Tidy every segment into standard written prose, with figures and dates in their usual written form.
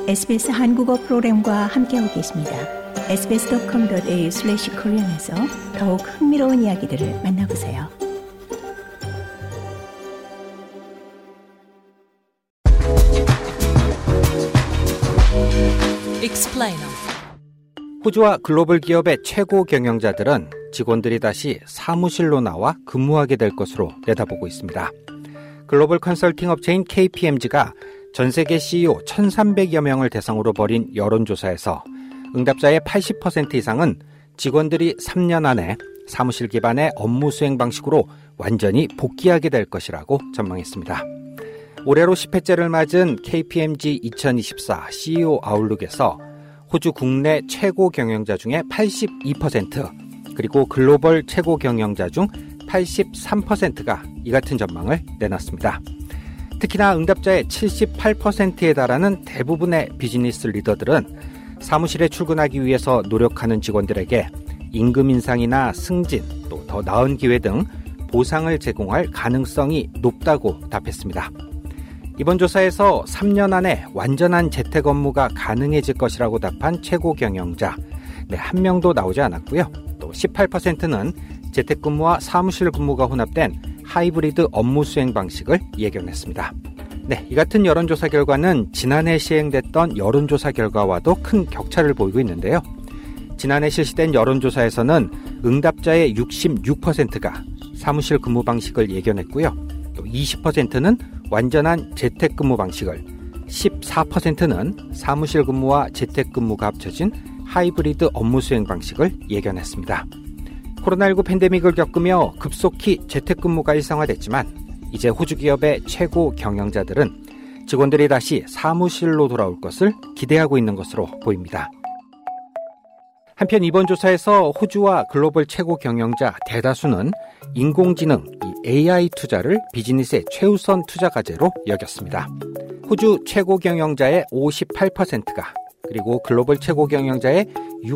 SBS 한국어 프로그램과 함께하고 계십니다. sbs.com.au/korean에서 더욱 흥미로운 이야기들을 만나보세요. Explainer. 호주와 글로벌 기업의 최고 경영자들은 직원들이 다시 사무실로 나와 근무하게 될 것으로 내다보고 있습니다. 글로벌 컨설팅 업체인 KPMG가 전 세계 CEO 1,300여 명을 대상으로 벌인 여론조사에서 응답자의 80% 이상은 직원들이 3년 안에 사무실 기반의 업무 수행 방식으로 완전히 복귀하게 될 것이라고 전망했습니다. 올해로 10회째를 맞은 KPMG 2024 CEO 아웃룩에서 호주 국내 최고 경영자 중에 82%, 그리고 글로벌 최고 경영자 중 83%가 이 같은 전망을 내놨습니다. 특히나 응답자의 78%에 달하는 대부분의 비즈니스 리더들은 사무실에 출근하기 위해서 노력하는 직원들에게 임금 인상이나 승진, 또 더 나은 기회 등 보상을 제공할 가능성이 높다고 답했습니다. 이번 조사에서 3년 안에 완전한 재택업무가 가능해질 것이라고 답한 최고 경영자, 한 명도 나오지 않았고요. 또 18%는 재택근무와 사무실 근무가 혼합된 하이브리드 업무 수행 방식을 예견했습니다. 이 같은 여론조사 결과는 지난해 시행됐던 여론조사 결과와도 큰 격차를 보이고 있는데요. 지난해 실시된 여론조사에서는 응답자의 66%가 사무실 근무 방식을 예견했고요. 또 20%는 완전한 재택근무 방식을, 14%는 사무실 근무와 재택근무가 합쳐진 하이브리드 업무 수행 방식을 예견했습니다. 코로나19 팬데믹을 겪으며 급속히 재택근무가 일상화됐지만 이제 호주 기업의 최고 경영자들은 직원들이 다시 사무실로 돌아올 것을 기대하고 있는 것으로 보입니다. 한편 이번 조사에서 호주와 글로벌 최고 경영자 대다수는 인공지능, AI 투자를 비즈니스의 최우선 투자 과제로 여겼습니다. 호주 최고 경영자의 58%가, 그리고 글로벌 최고 경영자의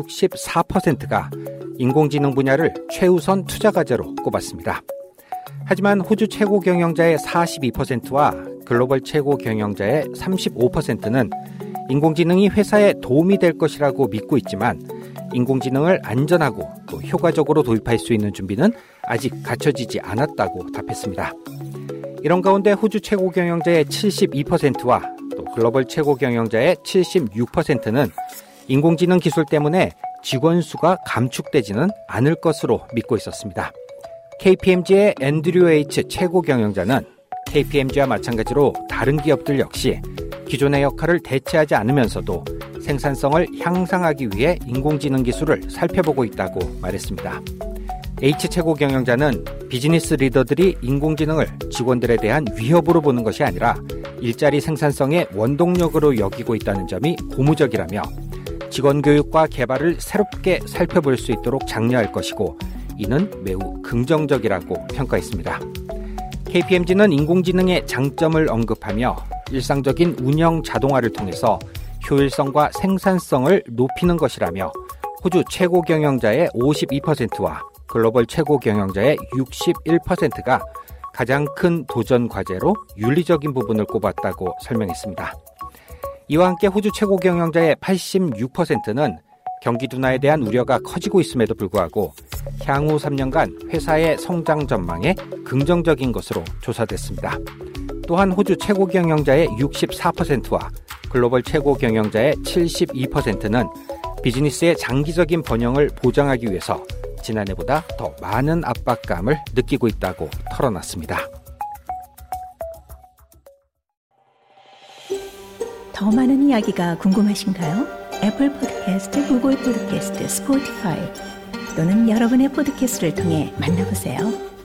64%가 인공지능 분야를 최우선 투자 과제로 꼽았습니다. 하지만 호주 최고 경영자의 42%와 글로벌 최고 경영자의 35%는 인공지능이 회사에 도움이 될 것이라고 믿고 있지만 인공지능을 안전하고 또 효과적으로 도입할 수 있는 준비는 아직 갖춰지지 않았다고 답했습니다. 이런 가운데 호주 최고 경영자의 72%와 또 글로벌 최고 경영자의 76%는 인공지능 기술 때문에 직원 수가 감축되지는 않을 것으로 믿고 있었습니다. KPMG의 앤드류 H 최고 경영자는 KPMG와 마찬가지로 다른 기업들 역시 기존의 역할을 대체하지 않으면서도 생산성을 향상하기 위해 인공지능 기술을 살펴보고 있다고 말했습니다. H 최고 경영자는 비즈니스 리더들이 인공지능을 직원들에 대한 위협으로 보는 것이 아니라 일자리 생산성의 원동력으로 여기고 있다는 점이 고무적이라며 직원 교육과 개발을 새롭게 살펴볼 수 있도록 장려할 것이고 이는 매우 긍정적이라고 평가했습니다. KPMG는 인공지능의 장점을 언급하며 일상적인 운영 자동화를 통해서 효율성과 생산성을 높이는 것이라며 호주 최고 경영자의 52%와 글로벌 최고 경영자의 61%가 가장 큰 도전 과제로 윤리적인 부분을 꼽았다고 설명했습니다. 이와 함께 호주 최고 경영자의 86%는 경기 둔화에 대한 우려가 커지고 있음에도 불구하고 향후 3년간 회사의 성장 전망에 긍정적인 것으로 조사됐습니다. 또한 호주 최고 경영자의 64%와 글로벌 최고 경영자의 72%는 비즈니스의 장기적인 번영을 보장하기 위해서 지난해보다 더 많은 압박감을 느끼고 있다고 털어놨습니다. 더 많은 이야기가 궁금하신가요? 애플 팟캐스트, 구글 팟캐스트, 스포티파이 또는 여러분의 팟캐스트를 통해 만나보세요.